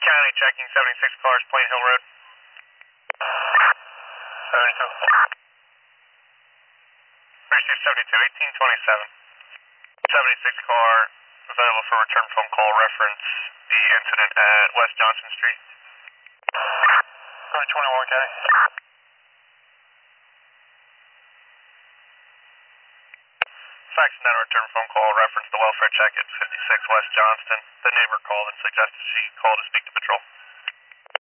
County checking 76 cars, Plain Hill Road. 72. Precinct 72, 1827. 76 car available for return phone call, reference the incident at West Johnson Street. 21 County. Fax and then return phone call, reference the welfare check at 56 West Johnston. The neighbor called and suggested she call to speak to patrol.